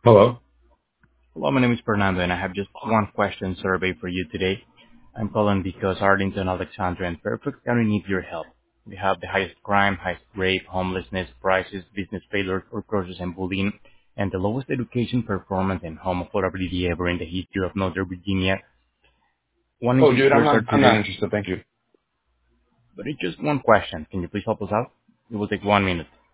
Hello. Hello, my name is Fernando, and I have just one question survey for you today. I'm calling because Arlington, Alexandria, and Fairfax County need your help. We have the highest crime, highest rape, homelessness, prices, business failure, foreclosures, and bullying, and the lowest education performance and home affordability ever in the history of Northern Virginia. One Oh, easy dude, I'm first not. start I'm not today, interested. Thank you. but it's just one question. Can you please help us out? It will take 1 minute.